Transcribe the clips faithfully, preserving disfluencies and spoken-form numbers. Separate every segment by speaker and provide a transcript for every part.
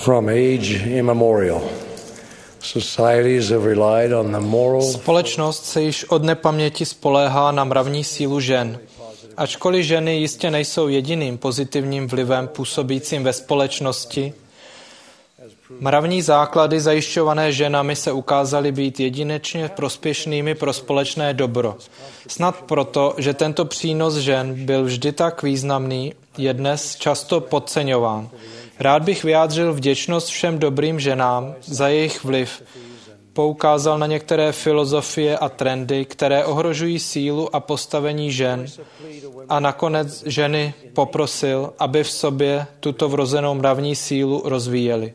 Speaker 1: From age immemorial, societies have relied on the moral.
Speaker 2: Společnost se již od nepaměti spoléhá na mravní sílu žen. Ačkoliv ženy jistě nejsou jediným pozitivním vlivem působícím ve společnosti, mravní základy zajišťované ženami se ukázaly být jedinečně prospěšnými pro společné dobro. Snad proto, že tento přínos žen byl vždy tak významný, je dnes často podceňován. Rád bych vyjádřil vděčnost všem dobrým ženám za jejich vliv. Poukázal na některé filozofie a trendy, které ohrožují sílu a postavení žen. A nakonec ženy poprosil, aby v sobě tuto vrozenou mravní sílu rozvíjely.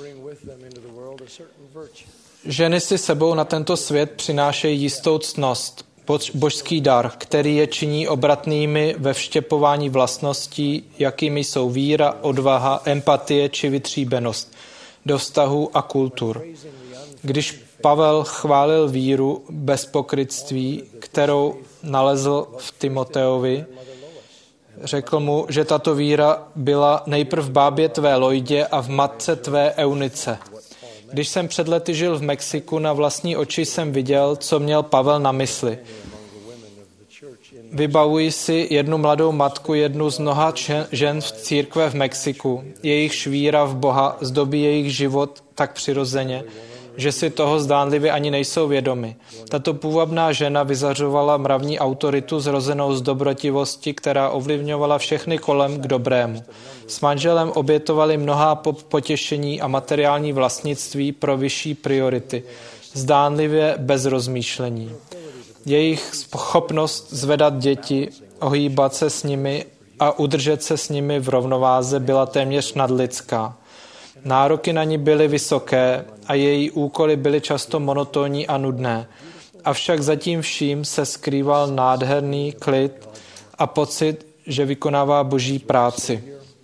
Speaker 2: Ženy si sebou na tento svět přinášejí jistou ctnost, božský dar, který je činí obratnými ve vštěpování vlastností, jakými jsou víra, odvaha, empatie či vytříbenost, do vztahů a kultur. Když Pavel chválil víru bez pokrytství, kterou nalezl v Timoteovi, řekl mu, že tato víra byla nejprv v bábě tvé Lojdě a v matce tvé Eunice. Když jsem před lety žil v Mexiku, na vlastní oči jsem viděl, co měl Pavel na mysli. Vybavuji si jednu mladou matku, jednu z mnoha žen v církve v Mexiku. Jejich víra v Boha zdobí jejich život tak přirozeně, že si toho zdánlivě ani nejsou vědomi. Tato půvabná žena vyzařovala mravní autoritu zrozenou z dobrotivosti, která ovlivňovala všechny kolem k dobrému. S manželem obětovali mnohá potěšení a materiální vlastnictví pro vyšší priority, zdánlivě bez rozmýšlení. Jejich schopnost zvedat děti, ohýbat se s nimi a udržet se s nimi v rovnováze byla téměř nadlidská. Nároky na ní byly vysoké a její úkoly byly často monotónní a nudné. Avšak za tím vším se skrýval nádherný klid a pocit, že vykonává boží práci.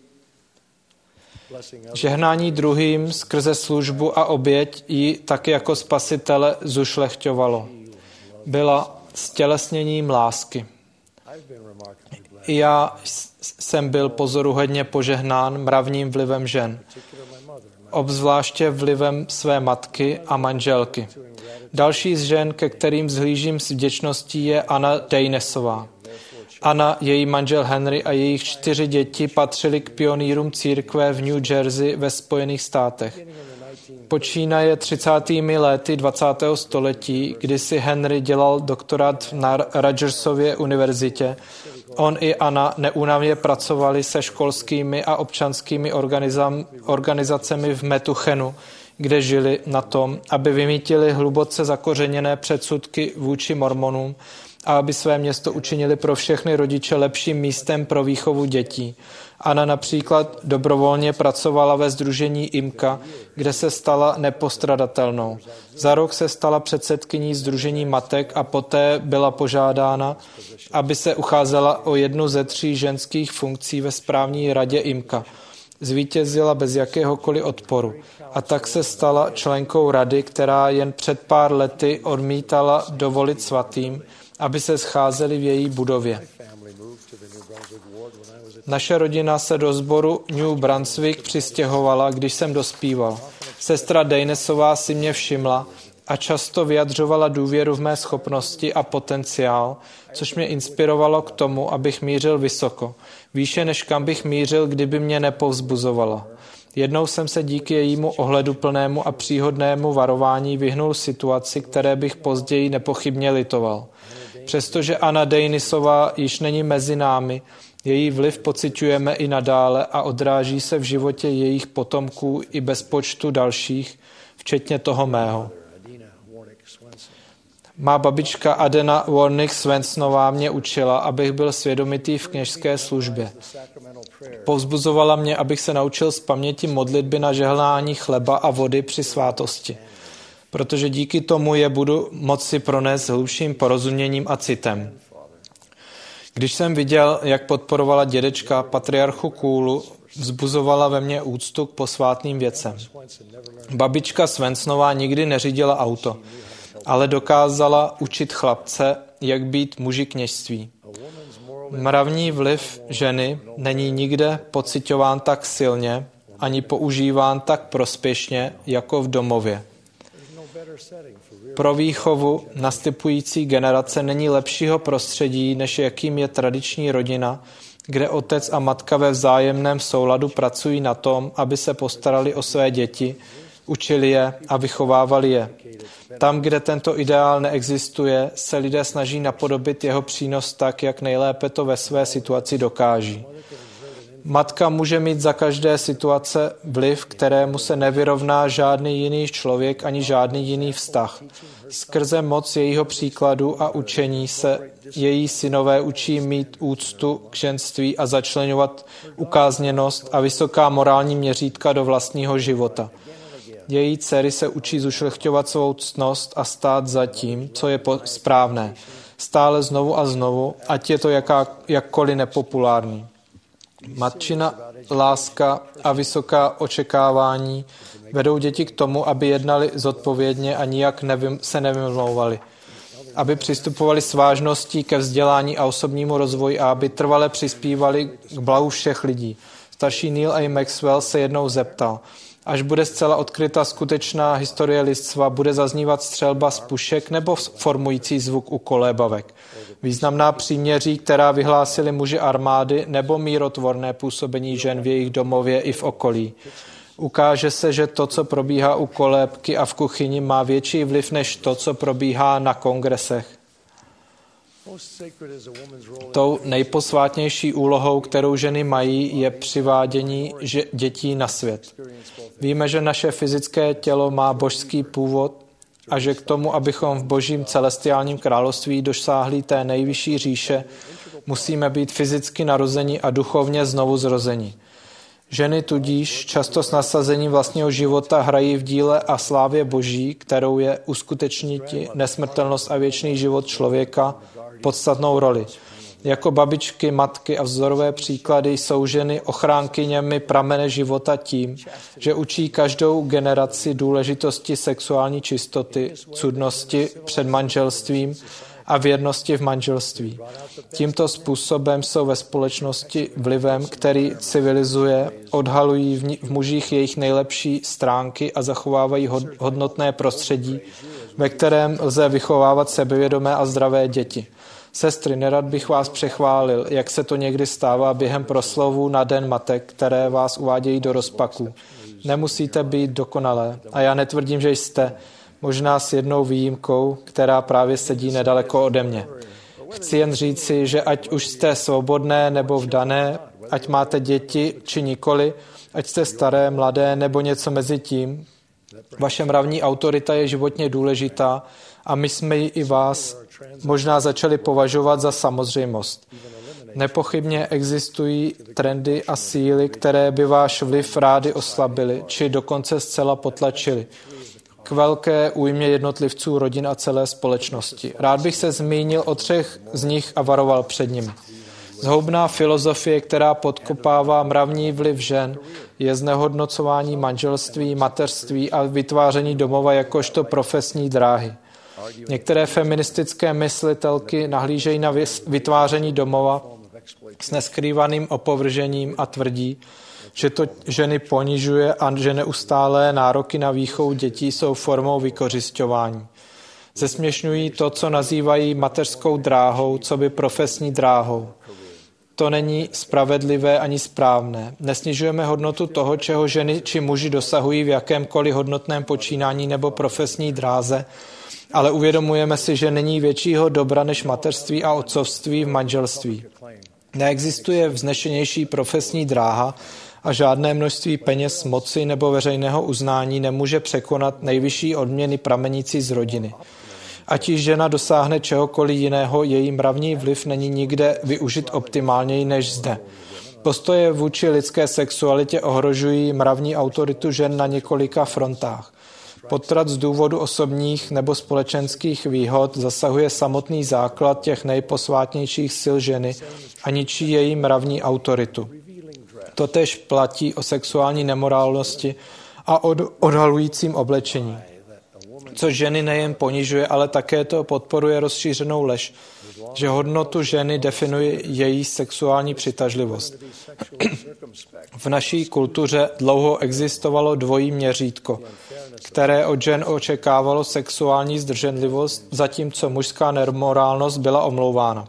Speaker 2: Žehnání druhým skrze službu a oběť ji taky jako spasitele zušlechťovalo. Byla stělesněním lásky. I já jsem byl pozoruhodně požehnán mravním vlivem žen, obzvláště vlivem své matky a manželky. Další z žen, ke kterým zhlížím s vděčností, je Anna Dejnesová. Anna, její manžel Henry a jejich čtyři děti patřili k pionýrům církve v New Jersey ve Spojených státech. Počínaje třicátými léty dvacátého století, kdy si Henry dělal doktorát na Rutgersově univerzitě, on i Anna neúnavně pracovali se školskými a občanskými organizacemi v Metuchenu, kde žili na tom, aby vymítili hluboce zakořeněné předsudky vůči mormonům a aby své město učinili pro všechny rodiče lepším místem pro výchovu dětí. Anna například dobrovolně pracovala ve sdružení IMCA, kde se stala nepostradatelnou. Za rok se stala předsedkyní sdružení matek a poté byla požádána, aby se ucházela o jednu ze tří ženských funkcí ve správní radě IMCA. Zvítězila bez jakéhokoliv odporu. A tak se stala členkou rady, která jen před pár lety odmítala dovolit svatým, aby se scházeli v její budově. Naše rodina se do sboru New Brunswick přistěhovala, když jsem dospíval. Sestra Dejnesová si mě všimla a často vyjadřovala důvěru v mé schopnosti a potenciál, což mě inspirovalo k tomu, abych mířil vysoko. Výše, než kam bych mířil, kdyby mě nepovzbuzovala. Jednou jsem se díky jejímu ohleduplnému a příhodnému varování vyhnul situaci, které bych později nepochybně litoval. Přestože Anna Dejnesová již není mezi námi, její vliv pociťujeme i nadále a odráží se v životě jejich potomků i bez počtu dalších, včetně toho mého. Má babička Adena Warnick Swensonová mě učila, abych byl svědomitý v kněžské službě. Povzbuzovala mě, abych se naučil z paměti modlitby na žehnání chleba a vody při svátosti, protože díky tomu je budu moci pronést hlubším porozuměním a citem. Když jsem viděl, jak podporovala dědečka patriarchu Kůlu, vzbuzovala ve mně úctu k posvátným věcem. Babička Swensonová nikdy neřídila auto, ale dokázala učit chlapce, jak být muži kněžství. Mravní vliv ženy není nikde pociťován tak silně, ani používán tak prospěšně jako v domově. Pro výchovu nastupující generace není lepšího prostředí, než jakým je tradiční rodina, kde otec a matka ve vzájemném souladu pracují na tom, aby se postarali o své děti, učili je a vychovávali je. Tam, kde tento ideál neexistuje, se lidé snaží napodobit jeho přínos tak, jak nejlépe to ve své situaci dokáží. Matka může mít za každé situace vliv, kterému se nevyrovná žádný jiný člověk ani žádný jiný vztah. Skrze moc jejího příkladu a učení se její synové učí mít úctu k ženství a začleňovat ukázněnost a vysoká morální měřítka do vlastního života. Její dcery se učí zušlechťovat svou ctnost a stát za tím, co je správné. Stále znovu a znovu, ať je to jaká, jakkoliv nepopulární. Matčina láska a vysoká očekávání vedou děti k tomu, aby jednali zodpovědně a nijak nevym, se nevymlouvali. Aby přistupovali s vážností ke vzdělání a osobnímu rozvoji a aby trvale přispívali k blahu všech lidí. Starší Neil A. Maxwell se jednou zeptal, až bude zcela odkryta skutečná historie lidstva, bude zaznívat střelba z pušek nebo formující zvuk u kolébavek. Významná příměří, která vyhlásili muži armády, nebo mírotvorné působení žen v jejich domově i v okolí. Ukáže se, že to, co probíhá u kolébky a v kuchyni, má větší vliv než to, co probíhá na kongresech. Tou nejposvátnější úlohou, kterou ženy mají, je přivádění dětí na svět. Víme, že naše fyzické tělo má božský původ a že k tomu, abychom v božím celestiálním království dosáhli té nejvyšší říše, musíme být fyzicky narozeni a duchovně znovu zrozeni. Ženy tudíž často s nasazením vlastního života hrají v díle a slávě boží, kterou je uskutečniti nesmrtelnost a věčný život člověka, podstatnou roli. Jako babičky, matky a vzorové příklady jsou ženy ochránkyněmi pramene života tím, že učí každou generaci důležitosti sexuální čistoty, cudnosti před manželstvím a věrnosti v manželství. Tímto způsobem jsou ve společnosti vlivem, který civilizuje, odhalují v mužích jejich nejlepší stránky a zachovávají hodnotné prostředí, ve kterém lze vychovávat sebevědomé a zdravé děti. Sestry, nerad bych vás přechválil, jak se to někdy stává během proslovů na Den matek, které vás uvádějí do rozpaku. Nemusíte být dokonalé a já netvrdím, že jste, možná s jednou výjimkou, která právě sedí nedaleko ode mě. Chci jen říci, že ať už jste svobodné nebo vdané, ať máte děti či nikoli, ať jste staré, mladé nebo něco mezi tím, vaše mravní autorita je životně důležitá a my jsme ji i vás možná začali považovat za samozřejmost. Nepochybně existují trendy a síly, které by váš vliv rády oslabily, či dokonce zcela potlačily. K velké újmě jednotlivců, rodin a celé společnosti. Rád bych se zmínil o třech z nich a varoval před nimi. Zhoubná filozofie, která podkopává mravní vliv žen, je znehodnocování manželství, mateřství a vytváření domova jakožto profesní dráhy. Některé feministické myslitelky nahlížejí na vytváření domova s neskrývaným opovržením a tvrdí, že to ženy ponižuje a že neustálé nároky na výchovu dětí jsou formou vykořisťování. Zesměšňují to, co nazývají mateřskou dráhou, co by profesní dráhou. To není spravedlivé ani správné. Nesnižujeme hodnotu toho, čeho ženy či muži dosahují v jakémkoliv hodnotném počínání nebo profesní dráze, ale uvědomujeme si, že není většího dobra než mateřství a otcovství v manželství. Neexistuje vznešenější profesní dráha a žádné množství peněz, moci nebo veřejného uznání nemůže překonat nejvyšší odměny pramenící z rodiny. Ať již žena dosáhne čehokoliv jiného, její mravní vliv není nikde využit optimálněji než zde. Postoje vůči lidské sexualitě ohrožují mravní autoritu žen na několika frontách. Potrat z důvodu osobních nebo společenských výhod zasahuje samotný základ těch nejposvátnějších sil ženy a ničí její mravní autoritu. Totéž platí o sexuální nemorálnosti a od odhalujícím oblečení. Což ženy nejen ponižuje, ale také to podporuje rozšířenou lež, že hodnotu ženy definuje její sexuální přitažlivost. V naší kultuře dlouho existovalo dvojí měřítko, které od žen očekávalo sexuální zdrženlivost, zatímco mužská nemorálnost byla omlouvána.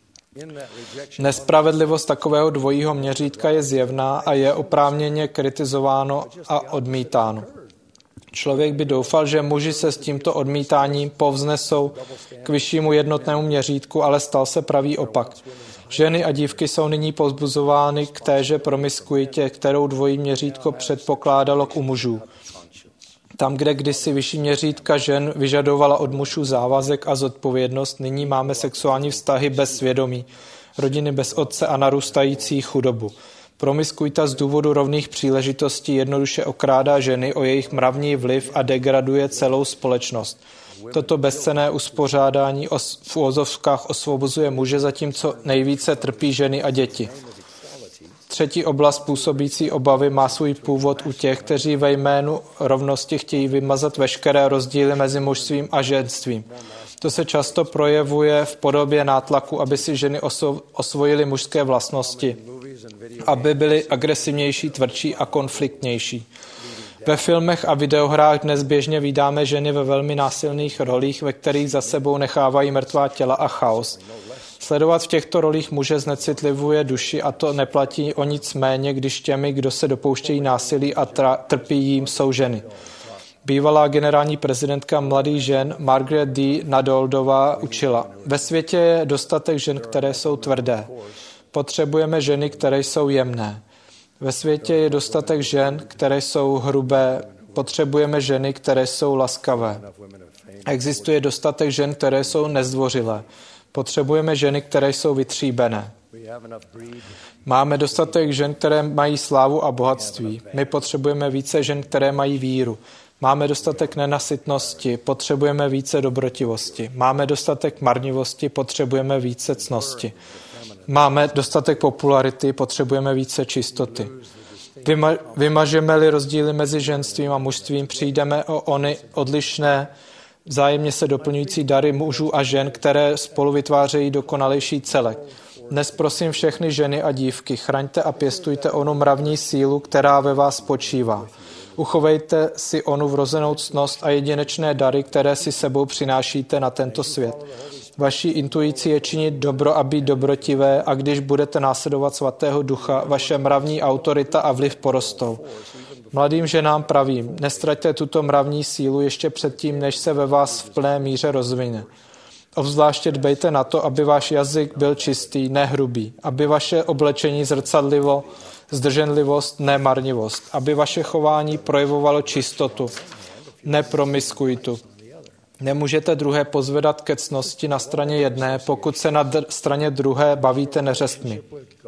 Speaker 2: Nespravedlivost takového dvojího měřítka je zjevná a je oprávněně kritizováno a odmítáno. Člověk by doufal, že muži se s tímto odmítáním povznesou k vyššímu jednotnému měřítku, ale stal se pravý opak. Ženy a dívky jsou nyní povzbuzovány k téže promiskuitě, kterou dvojí měřítko předpokládalo k u mužů. Tam, kde kdysi vyšší měřítka žen vyžadovala od mužů závazek a zodpovědnost, nyní máme sexuální vztahy bez svědomí, rodiny bez otce a narůstající chudobu. Promiskuita z důvodu rovných příležitostí jednoduše okrádá ženy o jejich mravní vliv a degraduje celou společnost. Toto bezcenné uspořádání v uvozovkách osvobozuje muže, zatímco nejvíce trpí ženy a děti. Třetí oblast působící obavy má svůj původ u těch, kteří ve jménu rovnosti chtějí vymazat veškeré rozdíly mezi mužstvím a ženstvím. To se často projevuje v podobě nátlaku, aby si ženy osvo- osvojily mužské vlastnosti, aby byly agresivnější, tvrdší a konfliktnější. Ve filmech a videohrách dnes běžně vídáme ženy ve velmi násilných rolích, ve kterých za sebou nechávají mrtvá těla a chaos. Sledovat v těchto rolích muže znecitlivuje duši a to neplatí o nic méně, když těmi, kdo se dopouštějí násilí a tra- trpí jim, jsou ženy. Bývalá generální prezidentka mladých žen Margaret D. Nadoldová učila: ve světě je dostatek žen, které jsou tvrdé. Potřebujeme ženy, které jsou jemné. Ve světě je dostatek žen, které jsou hrubé. Potřebujeme ženy, které jsou laskavé. Existuje dostatek žen, které jsou nezdvořilé. Potřebujeme ženy, které jsou vytříbené. Máme dostatek žen, které mají slávu a bohatství. My potřebujeme více žen, které mají víru. Máme dostatek nenasytnosti, potřebujeme více dobrotivosti. Máme dostatek marnivosti, potřebujeme více ctnosti. Máme dostatek popularity, potřebujeme více čistoty. Vyma- vymažeme-li rozdíly mezi ženstvím a mužstvím, přijdeme o ony odlišné, vzájemně se doplňující dary mužů a žen, které spolu vytvářejí dokonalejší celek. Dnes prosím všechny ženy a dívky, chraňte a pěstujte onu mravní sílu, která ve vás spočívá. Uchovejte si onu vrozenou ctnost a jedinečné dary, které si sebou přinášíte na tento svět. Vaší intuicí je činit dobro a být dobrotivé, a když budete následovat svatého ducha, vaše mravní autorita a vliv porostou. Mladým ženám pravím, nestraťte tuto mravní sílu ještě předtím, než se ve vás v plné míře rozvine. Obzvláště dbejte na to, aby váš jazyk byl čistý, ne hrubý, aby vaše oblečení zrcadlivo zdrženlivost, ne marnivost, aby vaše chování projevovalo čistotu, ne promiskuitu. Nemůžete druhé pozvedat ke ctnosti na straně jedné, pokud se na dr- straně druhé bavíte neřestmi.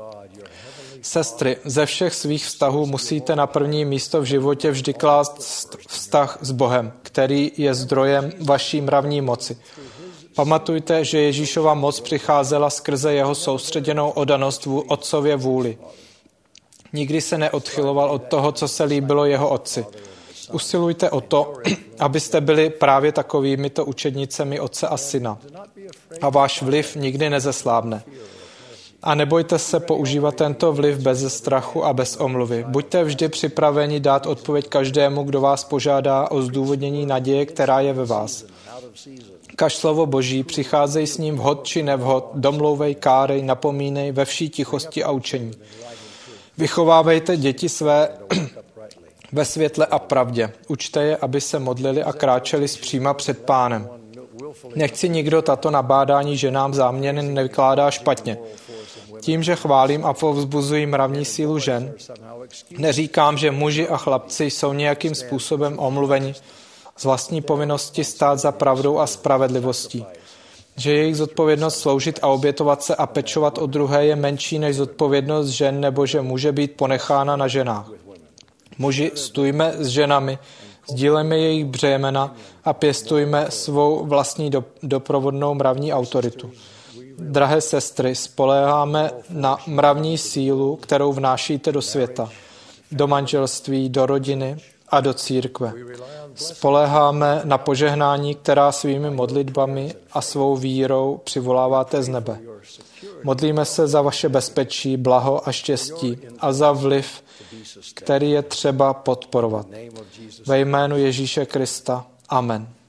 Speaker 2: Sestry, ze všech svých vztahů musíte na první místo v životě vždy klást vztah s Bohem, který je zdrojem vaší mravní moci. Pamatujte, že Ježíšova moc přicházela skrze jeho soustředěnou oddanost otcově vůli. Nikdy se neodchyloval od toho, co se líbilo jeho otci. Usilujte o to, abyste byli právě takovýmito učednicemi otce a syna. A váš vliv nikdy nezeslábne. A nebojte se používat tento vliv bez strachu a bez omluvy. Buďte vždy připraveni dát odpověď každému, kdo vás požádá o zdůvodnění naděje, která je ve vás. Kaž slovo Boží, přicházej s ním vhod či nevhod, domlouvej, kárej, napomínej ve vší tichosti a učení. Vychovávejte děti své ve světle a pravdě. Učte je, aby se modlili a kráčeli zpříma před Pánem. Nechci nikdo tato nabádání ženám záměrně nevykládá špatně. Tím, že chválím a povzbuzuji mravní sílu žen, neříkám, že muži a chlapci jsou nějakým způsobem omluveni z vlastní povinnosti stát za pravdou a spravedlivostí. Že jejich zodpovědnost sloužit a obětovat se a pečovat o druhé je menší než zodpovědnost žen, nebo že může být ponechána na ženách. Muži, stůjme s ženami, sdílejme jejich břemena a pěstujme svou vlastní do, doprovodnou mravní autoritu. Drahé sestry, spoléháme na mravní sílu, kterou vnášíte do světa, do manželství, do rodiny a do církve. Spoléháme na požehnání, která svými modlitbami a svou vírou přivoláváte z nebe. Modlíme se za vaše bezpečí, blaho a štěstí a za vliv, který je třeba podporovat. Ve jménu Ježíše Krista. Amen.